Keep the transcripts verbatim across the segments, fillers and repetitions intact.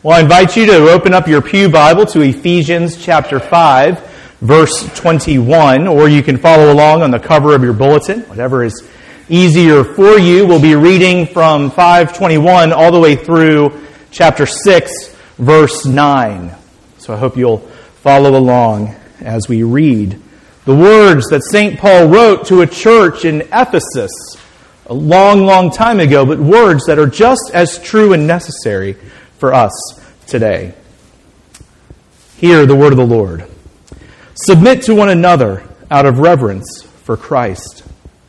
Well, I invite you to open up your pew Bible to Ephesians chapter five, verse twenty-one, or you can follow along on the cover of your bulletin, whatever is easier for you. We'll be reading from five twenty-one all the way through chapter six, verse nine. So I hope you'll follow along as we read the words that Saint Paul wrote to a church in Ephesus a long, long time ago, but words that are just as true and necessary for us today. Hear the word of the Lord. Submit to one another out of reverence for Christ.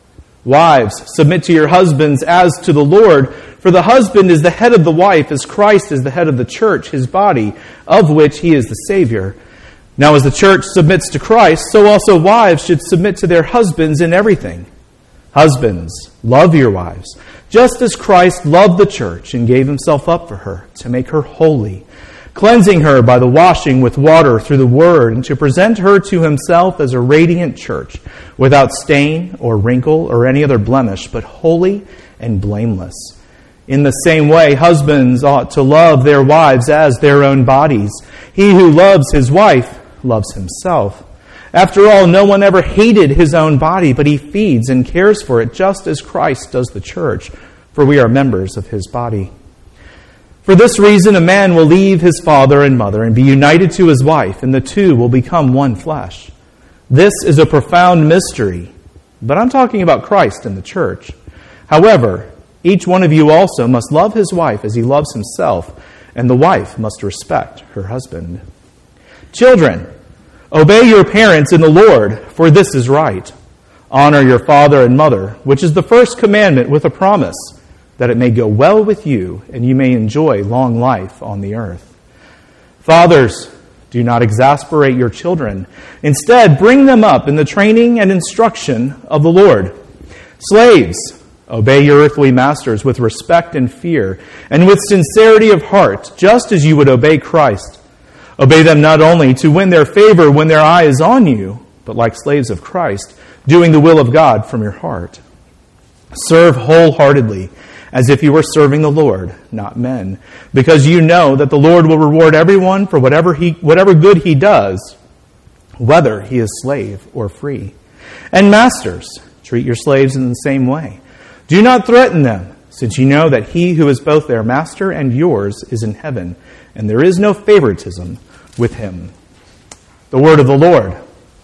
Wives, submit to your husbands as to the Lord, for the husband is the head of the wife, as Christ is the head of the church, his body, of which he is the Savior. Now as the church submits to Christ, so also wives should submit to their husbands in everything. Husbands, love your wives, just as Christ loved the church and gave himself up for her, to make her holy, cleansing her by the washing with water through the word, and to present her to himself as a radiant church, without stain or wrinkle or any other blemish, but holy and blameless. In the same way, husbands ought to love their wives as their own bodies. He who loves his wife loves himself. After all, no one ever hated his own body, but he feeds and cares for it, just as Christ does the church, for we are members of his body. For this reason, a man will leave his father and mother and be united to his wife, and the two will become one flesh. This is a profound mystery, but I'm talking about Christ and the church. However, each one of you also must love his wife as he loves himself, and the wife must respect her husband. Children, obey your parents in the Lord, for this is right. Honor your father and mother, which is the first commandment with a promise, that it may go well with you and you may enjoy long life on the earth. Fathers, do not exasperate your children. Instead, bring them up in the training and instruction of the Lord. Slaves, obey your earthly masters with respect and fear, and with sincerity of heart, just as you would obey Christ. Obey them not only to win their favor when their eye is on you, but like slaves of Christ, doing the will of God from your heart. Serve wholeheartedly, as if you were serving the Lord, not men, because you know that the Lord will reward everyone for whatever he, whatever good he does, whether he is slave or free. And masters, treat your slaves in the same way. Do not threaten them, since you know that he who is both their master and yours is in heaven, and there is no favoritism with him. The word of the Lord.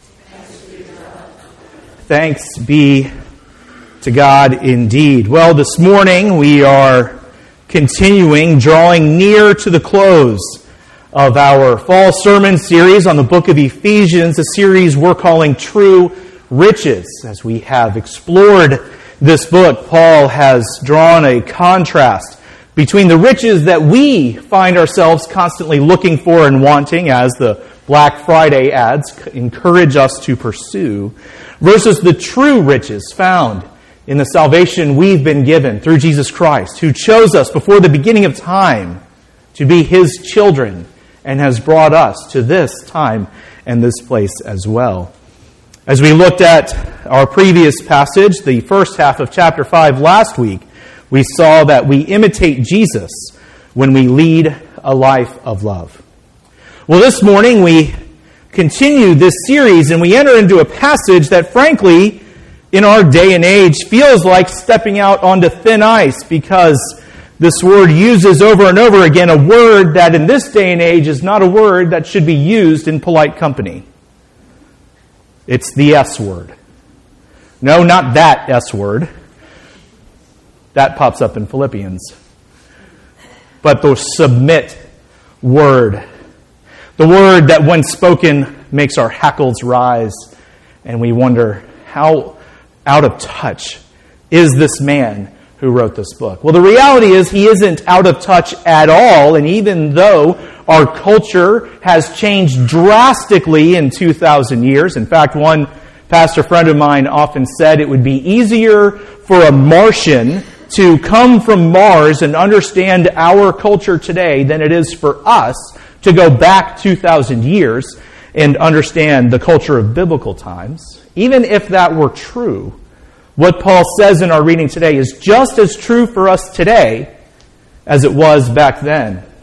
Thanks be to God indeed. Well, this morning we are continuing, drawing near to the close of our fall sermon series on the book of Ephesians, a series we're calling True Riches. As we have explored this book, Paul has drawn a contrast between the riches that we find ourselves constantly looking for and wanting, as the Black Friday ads encourage us to pursue, versus the true riches found in the salvation we've been given through Jesus Christ, who chose us before the beginning of time to be his children and has brought us to this time and this place as well. As we looked at our previous passage, the first half of chapter five last week, we saw that we imitate Jesus when we lead a life of love. Well, this morning we continue this series and we enter into a passage that, frankly, in our day and age feels like stepping out onto thin ice, because this word uses over and over again a word that in this day and age is not a word that should be used in polite company. It's the S word. No, not that S word. That pops up in Philippians. But the submit word. The word that when spoken makes our hackles rise and we wonder, how out of touch is this man who wrote this book? Well, the reality is he isn't out of touch at all, and even though our culture has changed drastically in two thousand years, in fact, one pastor friend of mine often said it would be easier for a Martian to come from Mars and understand our culture today than it is for us to go back two thousand years and understand the culture of biblical times. Even if that were true, what Paul says in our reading today is just as true for us today as it was back then.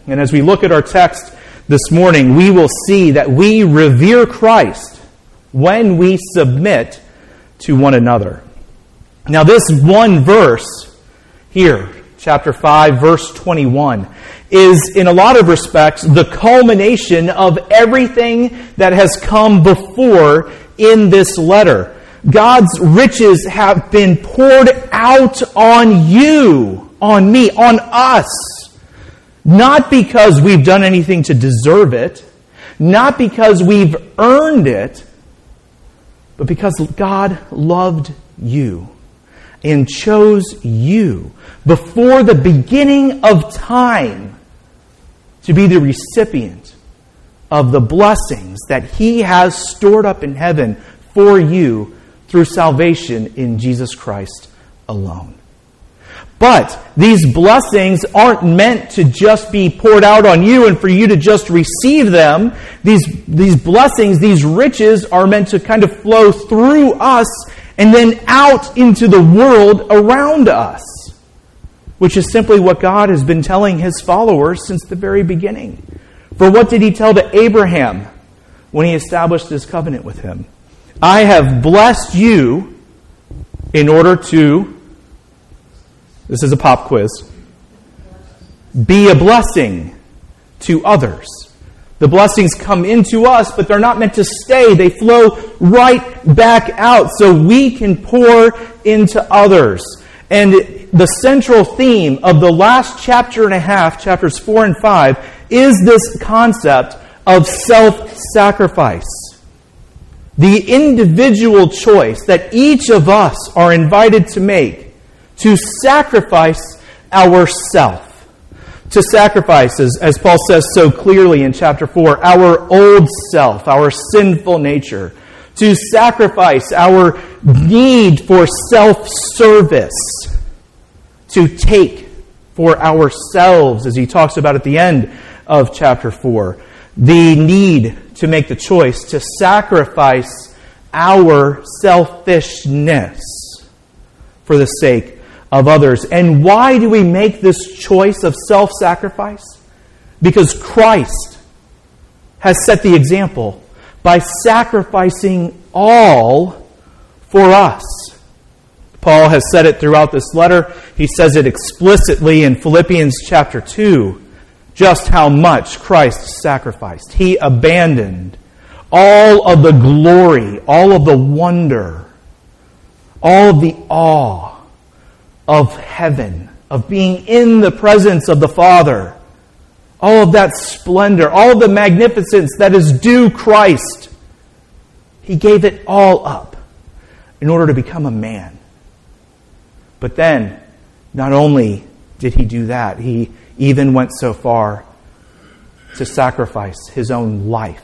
And as we look at our text this morning, we will see that we revere Christ when we submit to one another. Now, this one verse here, chapter five, verse twenty-one, is in a lot of respects the culmination of everything that has come before in this letter. God's riches have been poured out on you, on me, on us. Not because we've done anything to deserve it, not because we've earned it, but because God loved you and chose you before the beginning of time to be the recipient of the blessings that He has stored up in heaven for you through salvation in Jesus Christ alone. But these blessings aren't meant to just be poured out on you and for you to just receive them. These, these blessings, these riches are meant to kind of flow through us and then out into the world around us, which is simply what God has been telling His followers since the very beginning. For what did He tell to Abraham when He established His covenant with him? I have blessed you in order to, this is a pop quiz, be a blessing to others. The blessings come into us, but they're not meant to stay. They flow right back out so we can pour into others. And the central theme of the last chapter and a half, chapters four and five, is this concept of self-sacrifice. The individual choice that each of us are invited to make to sacrifice ourself. To sacrifice, as, as Paul says so clearly in chapter four, our old self, our sinful nature. To sacrifice our need for self-service. To take for ourselves, as he talks about at the end of chapter four. The need to make the choice to sacrifice our selfishness for the sake of others. And why do we make this choice of self-sacrifice? Because Christ has set the example by sacrificing all for us. Paul has said it throughout this letter. He says it explicitly in Philippians chapter two, just how much Christ sacrificed. He abandoned all of the glory, all of the wonder, all of the awe of heaven, of being in the presence of the Father, all of that splendor, all of the magnificence that is due Christ. He gave it all up in order to become a man. But then, not only did He do that, He even went so far to sacrifice His own life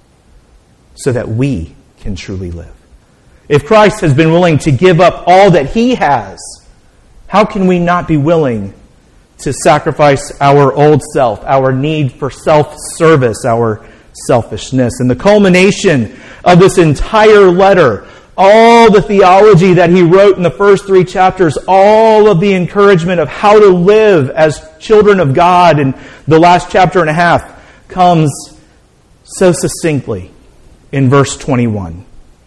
so that we can truly live. If Christ has been willing to give up all that He has, how can we not be willing to sacrifice our old self, our need for self-service, our selfishness? And the culmination of this entire letter, all the theology that he wrote in the first three chapters, all of the encouragement of how to live as children of God in the last chapter and a half, comes so succinctly in verse twenty-one.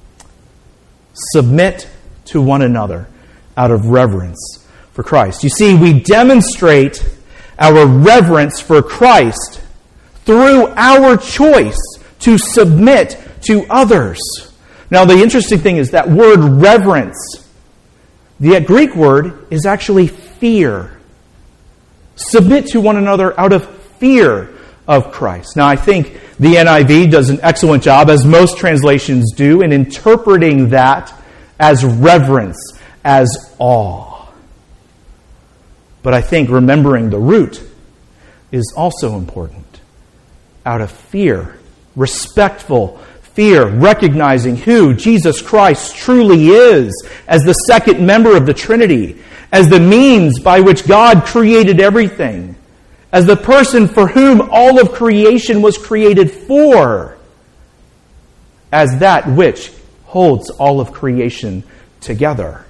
Submit to one another out of reverence for Christ. You see, we demonstrate our reverence for Christ through our choice to submit to others. Now, the interesting thing is that word reverence, the Greek word is actually fear. Submit to one another out of fear of Christ. Now, I think the N I V does an excellent job, as most translations do, in interpreting that as reverence, as awe. But I think remembering the root is also important. Out of fear, respectful fear, recognizing who Jesus Christ truly is as the second member of the Trinity, as the means by which God created everything, as the person for whom all of creation was created for, as that which holds all of creation together.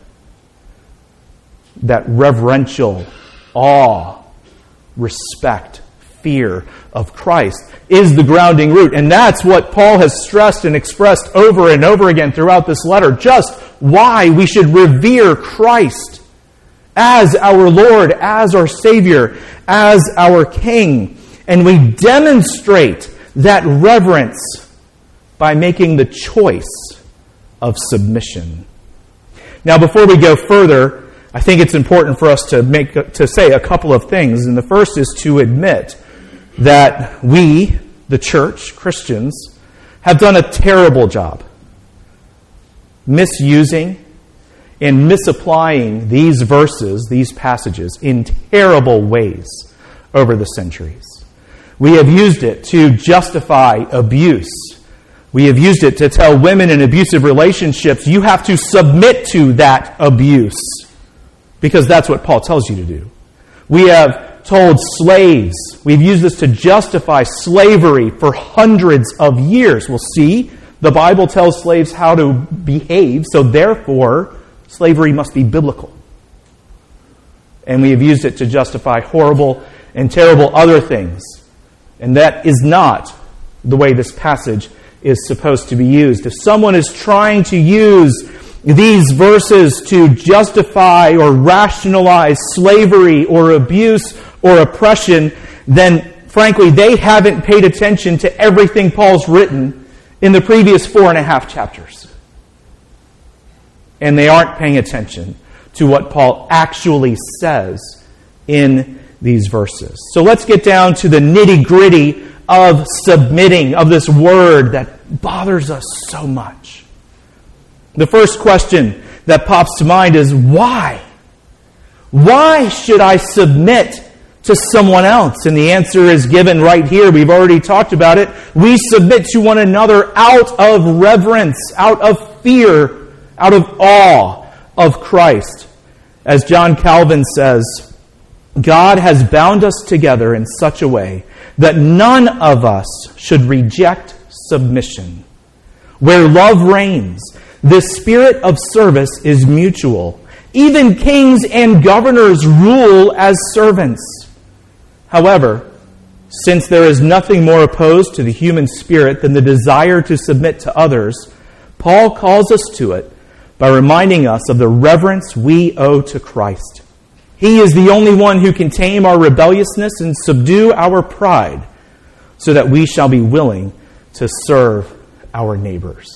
That reverential awe, respect, fear of Christ is the grounding root. And that's what Paul has stressed and expressed over and over again throughout this letter, just why we should revere Christ as our Lord, as our Savior, as our King. And we demonstrate that reverence by making the choice of submission. Now, before we go further, I think it's important for us to make to say a couple of things. And the first is to admit that we, the church, Christians, have done a terrible job misusing and misapplying these verses, these passages, in terrible ways over the centuries. We have used it to justify abuse. We have used it to tell women in abusive relationships, you have to submit to that abuse, because that's what Paul tells you to do. We have told slaves, we've used this to justify slavery for hundreds of years. Well, see, the Bible tells slaves how to behave, so therefore, slavery must be biblical. And we have used it to justify horrible and terrible other things. And that is not the way this passage is supposed to be used. If someone is trying to use these verses to justify or rationalize slavery or abuse or oppression, then frankly, they haven't paid attention to everything Paul's written in the previous four and a half chapters. And they aren't paying attention to what Paul actually says in these verses. So let's get down to the nitty-gritty of submitting, of this word that bothers us so much. The first question that pops to mind is, why? Why should I submit to someone else? And the answer is given right here. We've already talked about it. We submit to one another out of reverence, out of fear, out of awe of Christ. As John Calvin says, God has bound us together in such a way that none of us should reject submission. Where love reigns, the spirit of service is mutual. Even kings and governors rule as servants. However, since there is nothing more opposed to the human spirit than the desire to submit to others, Paul calls us to it by reminding us of the reverence we owe to Christ. He is the only one who can tame our rebelliousness and subdue our pride so that we shall be willing to serve our neighbors.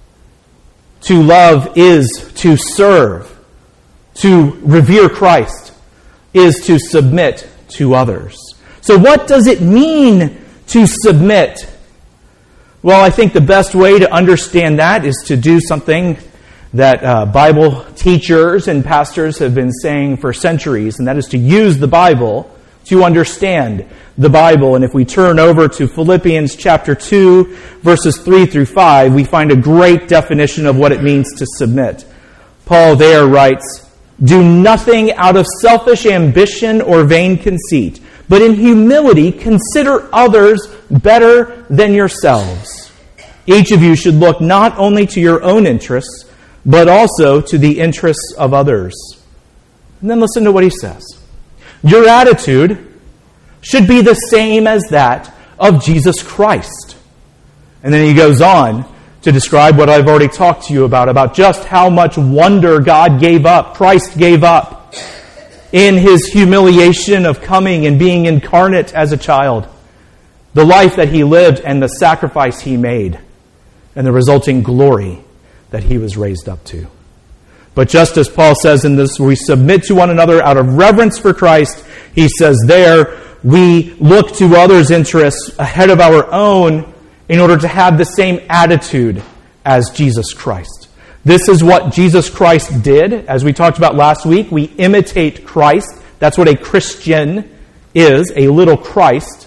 To love is to serve. To revere Christ is to submit to others. So what does it mean to submit? Well, I think the best way to understand that is to do something that uh, Bible teachers and pastors have been saying for centuries, and that is to use the Bible to understand the Bible. And if we turn over to Philippians chapter two, verses three through five, we find a great definition of what it means to submit. Paul there writes, "Do nothing out of selfish ambition or vain conceit, but in humility consider others better than yourselves. Each of you should look not only to your own interests, but also to the interests of others." And then listen to what he says. Your attitude should be the same as that of Jesus Christ. And then he goes on to describe what I've already talked to you about, about just how much wonder God gave up, Christ gave up in his humiliation of coming and being incarnate as a child. The life that he lived and the sacrifice he made and the resulting glory that he was raised up to. But just as Paul says in this, we submit to one another out of reverence for Christ, he says there, we look to others' interests ahead of our own in order to have the same attitude as Jesus Christ. This is what Jesus Christ did. As we talked about last week, we imitate Christ. That's what a Christian is, a little Christ,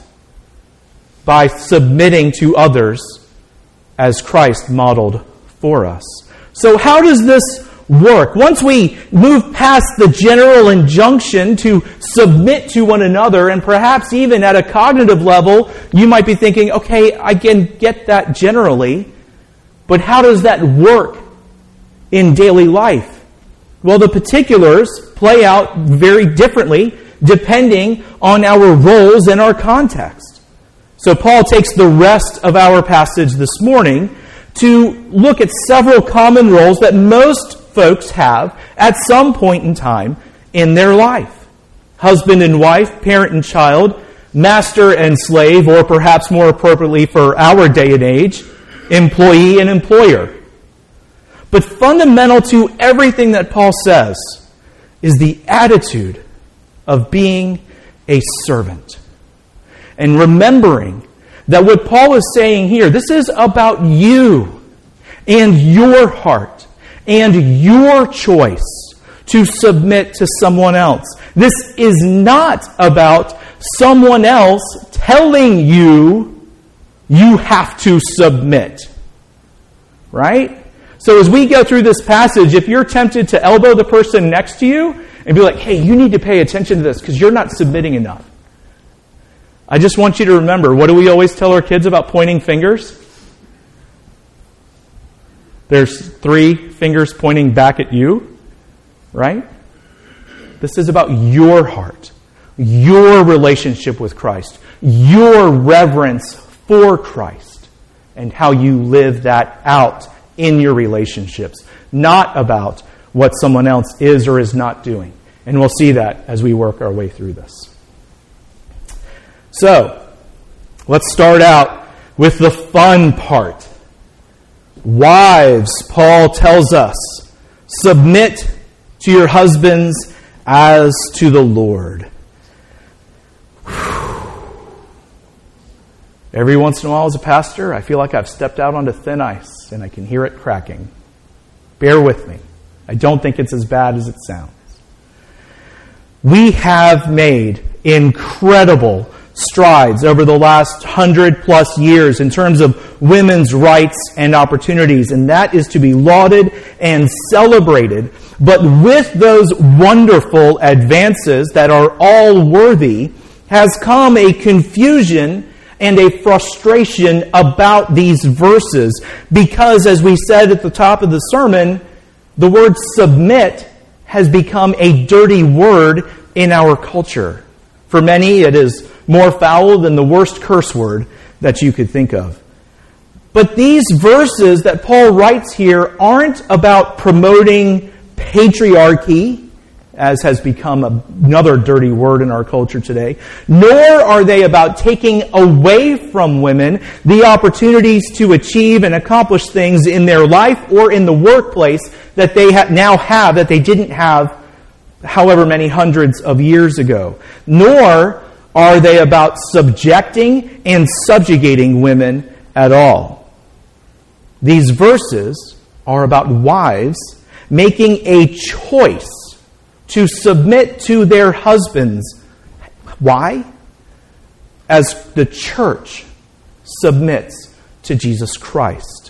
by submitting to others as Christ modeled for us. So how does this work? Once we move past the general injunction to submit to one another, and perhaps even at a cognitive level, you might be thinking, okay, I can get that generally, but how does that work in daily life? Well, the particulars play out very differently depending on our roles and our context. So Paul takes the rest of our passage this morning to look at several common roles that most folks have at some point in time in their life. Husband and wife, parent and child, master and slave, or perhaps more appropriately for our day and age, employee and employer. But fundamental to everything that Paul says is the attitude of being a servant. And remembering that what Paul is saying here, this is about you and your heart and your choice to submit to someone else. This is not about someone else telling you you have to submit. Right? So as we go through this passage, if you're tempted to elbow the person next to you and be like, hey, you need to pay attention to this because you're not submitting enough. I just want you to remember, what do we always tell our kids about pointing fingers? There's three fingers pointing back at you, right? This is about your heart, your relationship with Christ, your reverence for Christ, and how you live that out in your relationships, not about what someone else is or is not doing. And we'll see that as we work our way through this. So, let's start out with the fun part. Wives, Paul tells us, submit to your husbands as to the Lord. Every once in a while as a pastor, I feel like I've stepped out onto thin ice and I can hear it cracking. Bear with me. I don't think it's as bad as it sounds. We have made incredible strides over the last hundred plus years in terms of women's rights and opportunities, and that is to be lauded and celebrated. But with those wonderful advances that are all worthy has come a confusion and a frustration about these verses, because as we said at the top of the sermon, the word submit has become a dirty word in our culture. For many, it is more foul than the worst curse word that you could think of. But these verses that Paul writes here aren't about promoting patriarchy, as has become another dirty word in our culture today, nor are they about taking away from women the opportunities to achieve and accomplish things in their life or in the workplace that they ha- now have that they didn't have however many hundreds of years ago. Nor are they about subjecting and subjugating women at all. These verses are about wives making a choice to submit to their husbands. Why? As the church submits to Jesus Christ.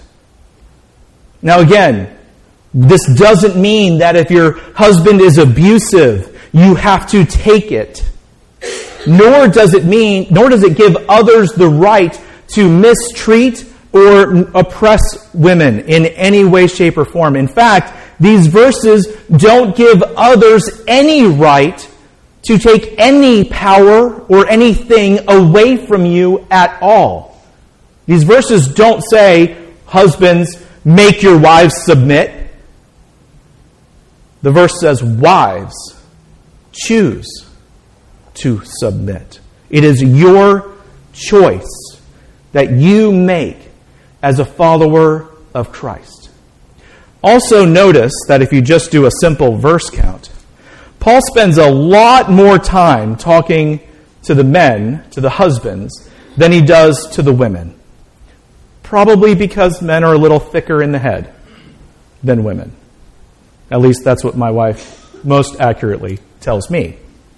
Now again, this doesn't mean that if your husband is abusive, you have to take it. Nor does it mean, nor does it give others the right to mistreat or oppress women in any way, shape, or form. In fact, these verses don't give others any right to take any power or anything away from you at all. These verses don't say, husbands, make your wives submit. The verse says, wives, choose to submit. It is your choice that you make as a follower of Christ. Also notice that if you just do a simple verse count, Paul spends a lot more time talking to the men, to the husbands, than he does to the women. Probably because men are a little thicker in the head than women. At least that's what my wife most accurately tells me.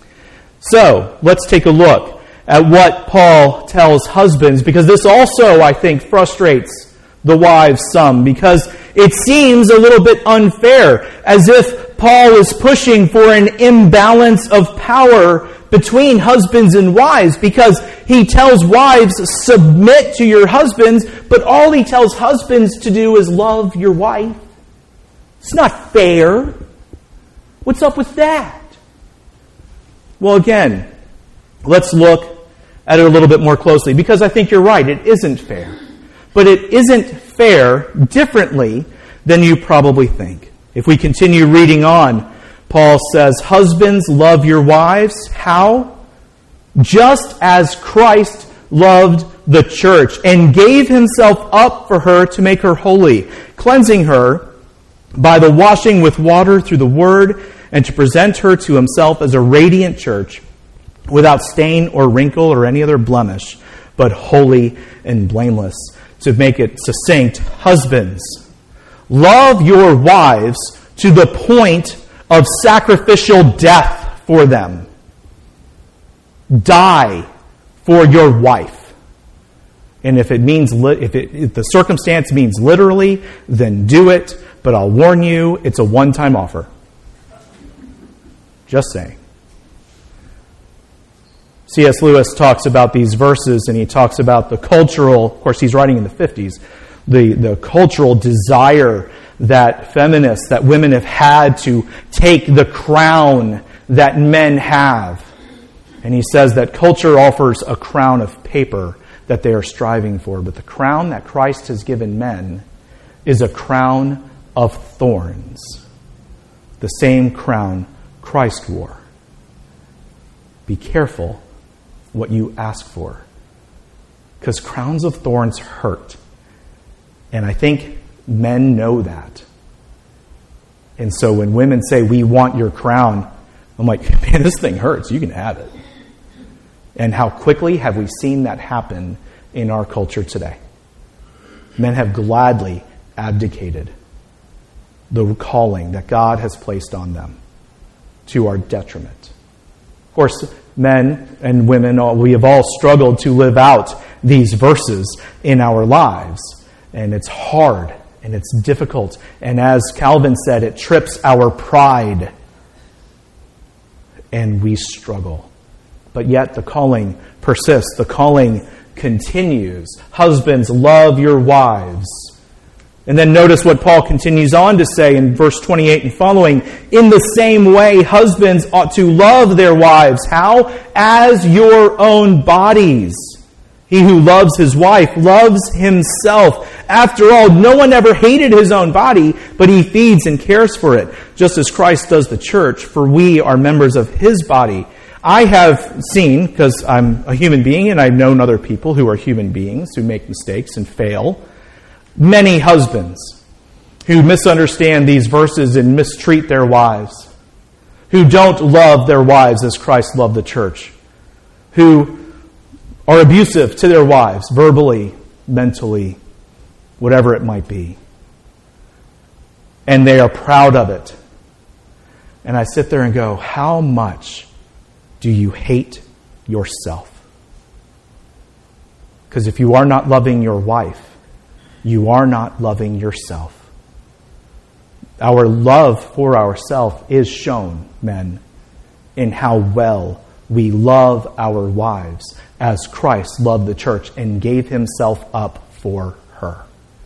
So, let's take a look at what Paul tells husbands, because this also, I think, frustrates the wives some, because it seems a little bit unfair, as if Paul is pushing for an imbalance of power between husbands and wives, because he tells wives, submit to your husbands, but all he tells husbands to do is love your wife. It's not fair. What's up with that? Well, again, let's look at it a little bit more closely, because I think you're right, it isn't fair. But it isn't fair differently than you probably think. If we continue reading on, Paul says, "Husbands, love your wives." How? "Just as Christ loved the church and gave himself up for her to make her holy, cleansing her by the washing with water through the word, and to present her to himself as a radiant church, without stain or wrinkle or any other blemish, but holy and blameless." To make it succinct, husbands, love your wives to the point of sacrificial death for them. Die for your wife. And if it means if, it, if the circumstance means literally, then do it. But I'll warn you, it's a one-time offer. Just saying. C S Lewis talks about these verses, and he talks about the cultural, of course he's writing in the fifties, the, the cultural desire that feminists, that women have had to take the crown that men have. And he says that culture offers a crown of paper that they are striving for, but the crown that Christ has given men is a crown of thorns. The same crown Christ wore. Be careful what you ask for, because crowns of thorns hurt. And I think men know that. And so when women say, "We want your crown," I'm like, man, this thing hurts. You can have it. And how quickly have we seen that happen in our culture today? Men have gladly abdicated the calling that God has placed on them to our detriment. Of course, men and women, we have all struggled to live out these verses in our lives. And it's hard and it's difficult. And as Calvin said, it trips our pride. And we struggle. But yet the calling persists. The calling continues. Husbands, love your wives. And then notice what Paul continues on to say in verse twenty-eight and following. "In the same way, husbands ought to love their wives." How? "As your own bodies. He who loves his wife loves himself. After all, no one ever hated his own body, but he feeds and cares for it, just as Christ does the church, for we are members of his body." I have seen, because I'm a human being and I've known other people who are human beings who make mistakes and fail, many husbands who misunderstand these verses and mistreat their wives, who don't love their wives as Christ loved the church, who are abusive to their wives, verbally, mentally, whatever it might be. And they are proud of it. And I sit there and go, how much do you hate yourself? Because if you are not loving your wife, you are not loving yourself. Our love for ourselves is shown, men, in how well we love our wives as Christ loved the church and gave himself up for her.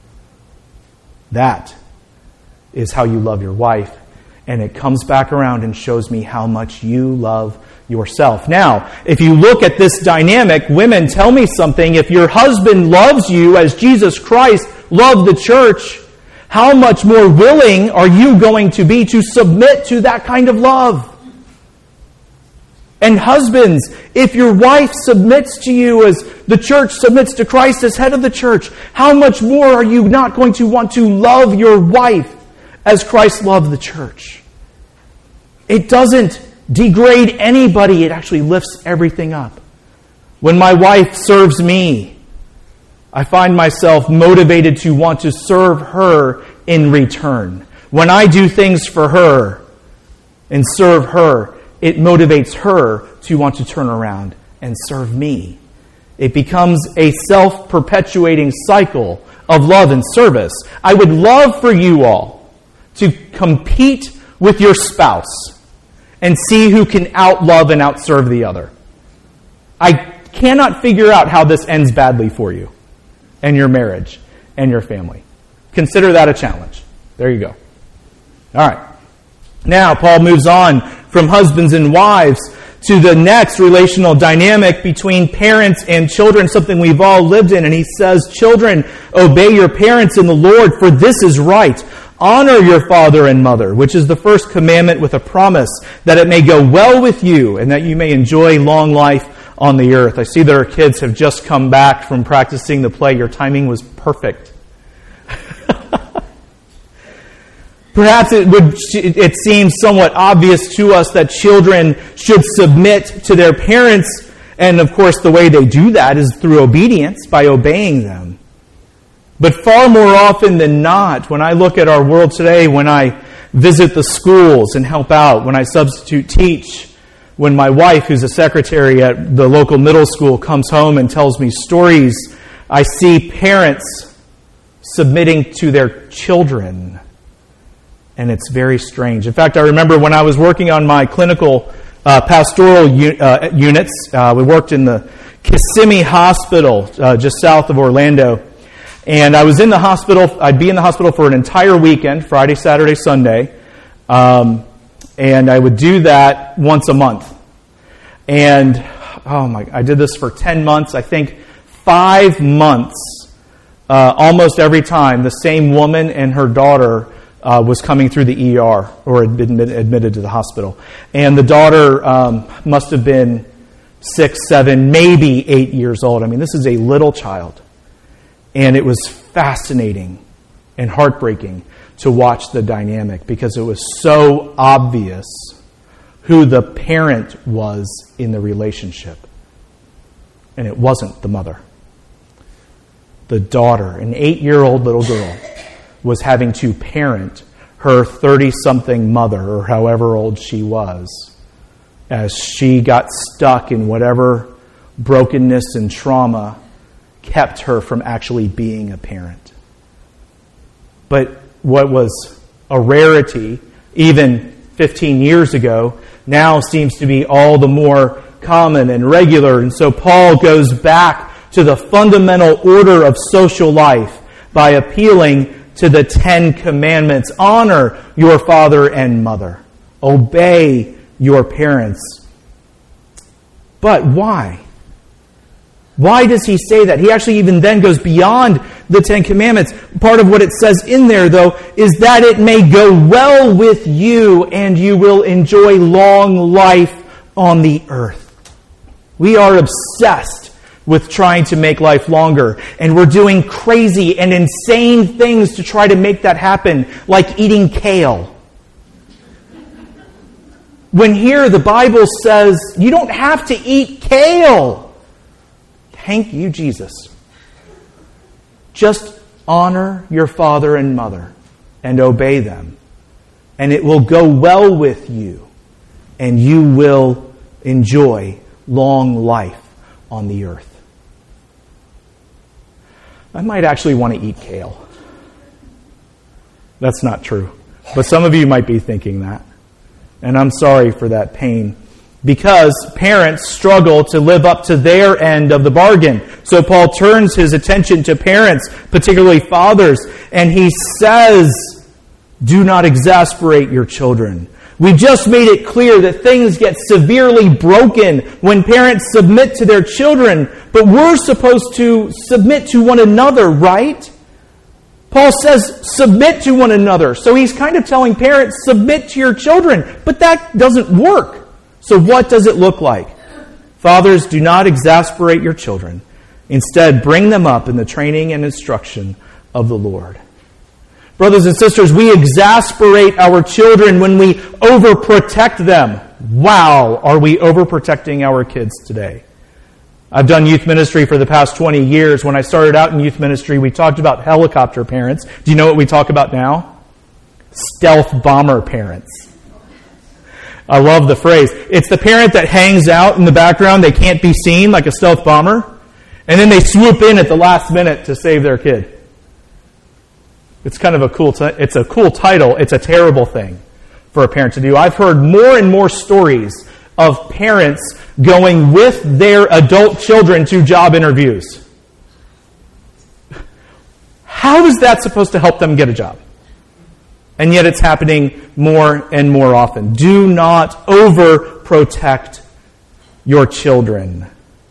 That is how you love your wife, and it comes back around and shows me how much you love yourself. Now, if you look at this dynamic, women, tell me something. If your husband loves you as Jesus Christ loved the church, how much more willing are you going to be to submit to that kind of love? And husbands, if your wife submits to you as the church submits to Christ as head of the church, how much more are you not going to want to love your wife as Christ loved the church? It doesn't degrade anybody. It actually lifts everything up. When my wife serves me, I find myself motivated to want to serve her in return. When I do things for her and serve her, it motivates her to want to turn around and serve me. It becomes a self-perpetuating cycle of love and service. I would love for you all to compete with your spouse and see who can outlove and outserve the other. I cannot figure out how this ends badly for you and your marriage and your family. Consider that a challenge. There you go. All right. Now, Paul moves on from husbands and wives to the next relational dynamic between parents and children, something we've all lived in. And he says, children, obey your parents in the Lord, for this is right. Honor your father and mother, which is the first commandment with a promise that it may go well with you and that you may enjoy long life on the earth. I see that our kids have just come back from practicing the play. Your timing was perfect. Perhaps it would, it seems somewhat obvious to us that children should submit to their parents, and of course the way they do that is through obedience, by obeying them. But far more often than not, when I look at our world today, when I visit the schools and help out, when I substitute teach, when my wife, who's a secretary at the local middle school, comes home and tells me stories, I see parents submitting to their children. And it's very strange. In fact, I remember when I was working on my clinical uh, pastoral u- uh, units, uh, we worked in the Kissimmee Hospital uh, just south of Orlando. And I was in the hospital, I'd be in the hospital for an entire weekend, Friday, Saturday, Sunday. Um, and I would do that once a month. And, oh my, I did this for ten months. I think five months, uh, almost every time, the same woman and her daughter Uh, was coming through the E R or had been admitted to the hospital. And the daughter um, must have been six, seven, maybe eight years old. I mean, this is a little child. And it was fascinating and heartbreaking to watch the dynamic because it was so obvious who the parent was in the relationship. And it wasn't the mother. The daughter, an eight-year-old little girl, was having to parent her thirty-something mother, or however old she was, as she got stuck in whatever brokenness and trauma kept her from actually being a parent. But what was a rarity even fifteen years ago now seems to be all the more common and regular. And so Paul goes back to the fundamental order of social life by appealing to the Ten Commandments. Honor your father and mother. Obey your parents. But why? Why does he say that? He actually even then goes beyond the Ten Commandments. Part of what it says in there, though, is that it may go well with you and you will enjoy long life on the earth. We are obsessed with trying to make life longer. And we're doing crazy and insane things to try to make that happen, like eating kale. When here the Bible says you don't have to eat kale. Thank you, Jesus. Just honor your father and mother and obey them. And it will go well with you. And you will enjoy long life on the earth. I might actually want to eat kale. That's not true. But some of you might be thinking that. And I'm sorry for that pain. Because parents struggle to live up to their end of the bargain. So Paul turns his attention to parents, particularly fathers, and he says, do not exasperate your children. We just made it clear that things get severely broken when parents submit to their children, but we're supposed to submit to one another, right? Paul says, submit to one another. So he's kind of telling parents, submit to your children, but that doesn't work. So what does it look like? Fathers, do not exasperate your children. Instead, bring them up in the training and instruction of the Lord. Brothers and sisters, we exasperate our children when we overprotect them. Wow, are we overprotecting our kids today? I've done youth ministry for the past twenty years. When I started out in youth ministry, we talked about helicopter parents. Do you know what we talk about now? Stealth bomber parents. I love the phrase. It's the parent that hangs out in the background. They can't be seen like a stealth bomber. And then they swoop in at the last minute to save their kid. It's kind of a cool, t- it's a cool title. It's a terrible thing for a parent to do. I've heard more and more stories of parents going with their adult children to job interviews. How is that supposed to help them get a job? And yet it's happening more and more often. Do not overprotect your children.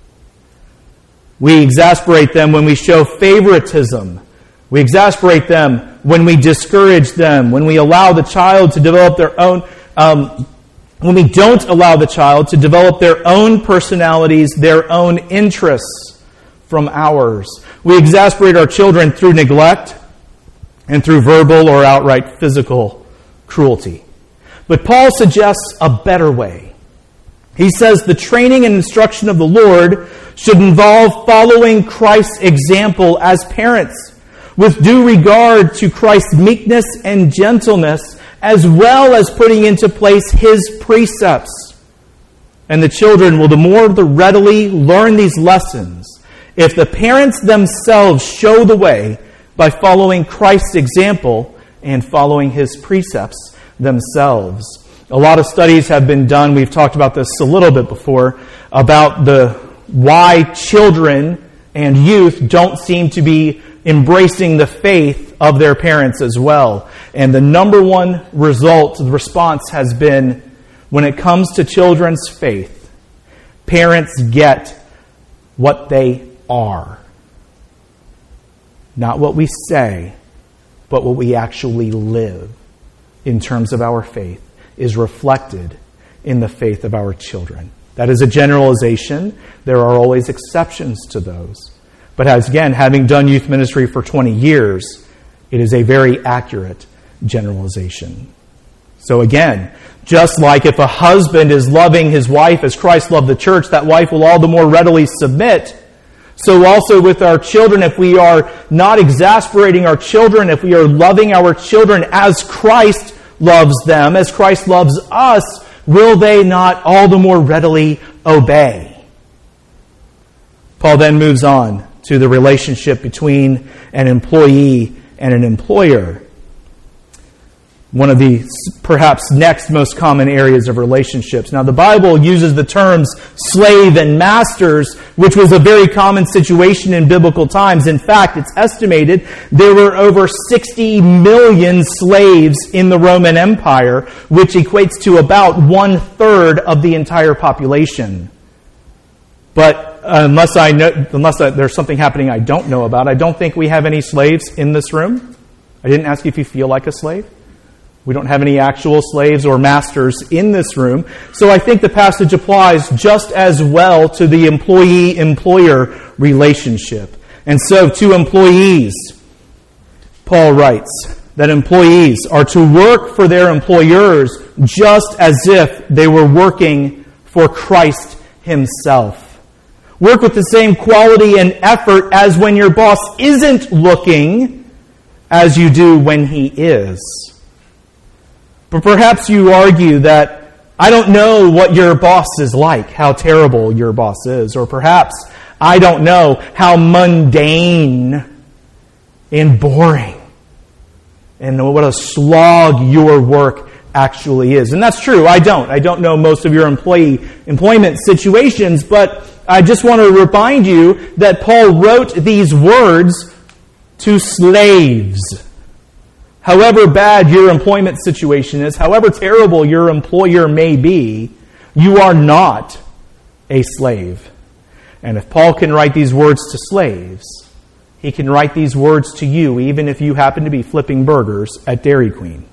We exasperate them when we show favoritism. We exasperate them when we discourage them, when we allow the child to develop their own, um, when we don't allow the child to develop their own personalities, their own interests from ours. We exasperate our children through neglect and through verbal or outright physical cruelty. But Paul suggests a better way. He says the training and instruction of the Lord should involve following Christ's example as parents, with due regard to Christ's meekness and gentleness, as well as putting into place His precepts. And the children will the more the readily learn these lessons if the parents themselves show the way by following Christ's example and following His precepts themselves. A lot of studies have been done, we've talked about this a little bit before, about the why children and youth don't seem to be embracing the faith of their parents as well. And the number one result, the response has been, when it comes to children's faith, parents get what they are. Not what we say, but what we actually live in terms of our faith is reflected in the faith of our children. That is a generalization. There are always exceptions to those. But as again, having done youth ministry for twenty years, it is a very accurate generalization. So again, just like if a husband is loving his wife as Christ loved the church, that wife will all the more readily submit. So also with our children, if we are not exasperating our children, if we are loving our children as Christ loves them, as Christ loves us, will they not all the more readily obey? Paul then moves on to the relationship between an employee and an employer. One of the perhaps next most common areas of relationships. Now, the Bible uses the terms slave and masters, which was a very common situation in biblical times. In fact, it's estimated there were over sixty million slaves in the Roman Empire, which equates to about one-third of the entire population. But unless I know, unless I, there's something happening I don't know about, I don't think we have any slaves in this room. I didn't ask you if you feel like a slave. We don't have any actual slaves or masters in this room. So I think the passage applies just as well to the employee-employer relationship. And so to employees, Paul writes that employees are to work for their employers just as if they were working for Christ Himself. Work with the same quality and effort as when your boss isn't looking as you do when he is. But perhaps you argue that I don't know what your boss is like, how terrible your boss is. Or perhaps I don't know how mundane and boring and what a slog your work actually is. And that's true, I don't. I don't know most of your employee employment situations, but I just want to remind you that Paul wrote these words to slaves. However bad your employment situation is, however terrible your employer may be, you are not a slave. And if Paul can write these words to slaves, he can write these words to you, even if you happen to be flipping burgers at Dairy Queen.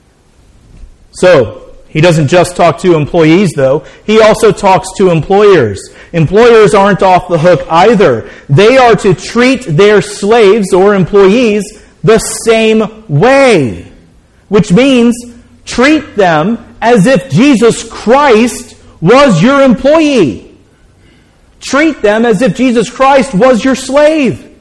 So, he doesn't just talk to employees, though. He also talks to employers. Employers aren't off the hook either. They are to treat their slaves or employees the same way, which means treat them as if Jesus Christ was your employee. Treat them as if Jesus Christ was your slave.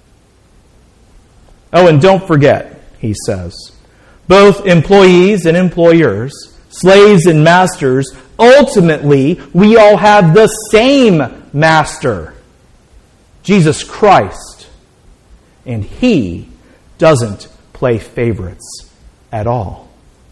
Oh, and don't forget, he says, both employees and employers, slaves and masters, ultimately, we all have the same master, Jesus Christ. And He doesn't play favorites at all.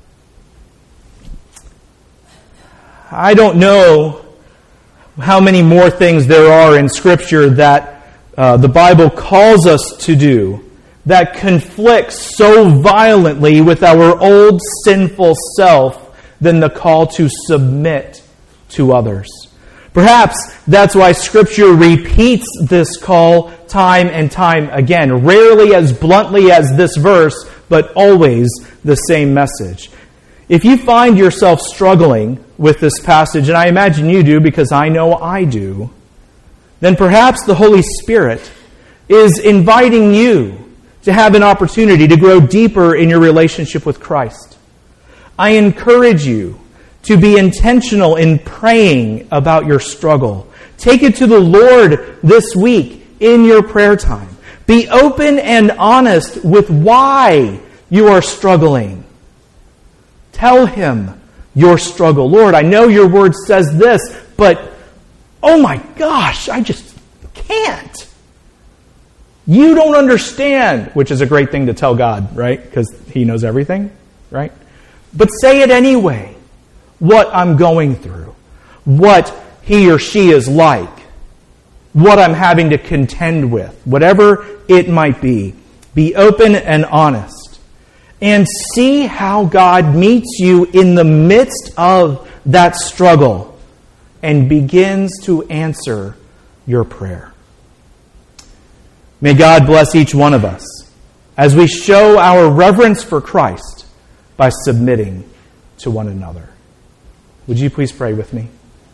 I don't know how many more things there are in Scripture that uh, the Bible calls us to do that conflicts so violently with our old sinful self than the call to submit to others. Perhaps that's why Scripture repeats this call time and time again, rarely as bluntly as this verse, but always the same message. If you find yourself struggling with this passage, and I imagine you do because I know I do, then perhaps the Holy Spirit is inviting you to have an opportunity to grow deeper in your relationship with Christ. I encourage you to be intentional in praying about your struggle. Take it to the Lord this week in your prayer time. Be open and honest with why you are struggling. Tell Him your struggle. Lord, I know your word says this, but oh my gosh, I just can't. You don't understand, which is a great thing to tell God, right? Because He knows everything, right? But say it anyway. What I'm going through, what he or she is like, what I'm having to contend with, whatever it might be. Be open and honest. And see how God meets you in the midst of that struggle and begins to answer your prayer. May God bless each one of us as we show our reverence for Christ by submitting to one another. Would you please pray with me?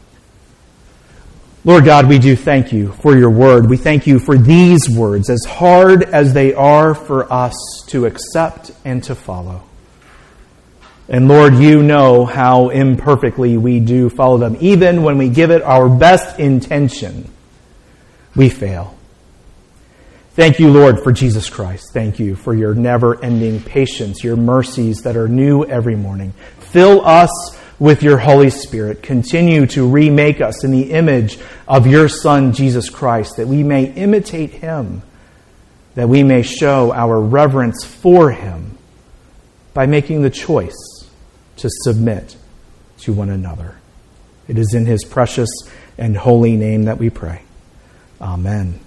Lord God, we do thank you for your word. We thank you for these words, as hard as they are for us to accept and to follow. And Lord, you know how imperfectly we do follow them. Even when we give it our best intention, we fail. Thank you, Lord, for Jesus Christ. Thank you for your never-ending patience, your mercies that are new every morning. Fill us with your Holy Spirit. Continue to remake us in the image of your Son, Jesus Christ, that we may imitate Him, that we may show our reverence for Him by making the choice to submit to one another. It is in His precious and holy name that we pray. Amen.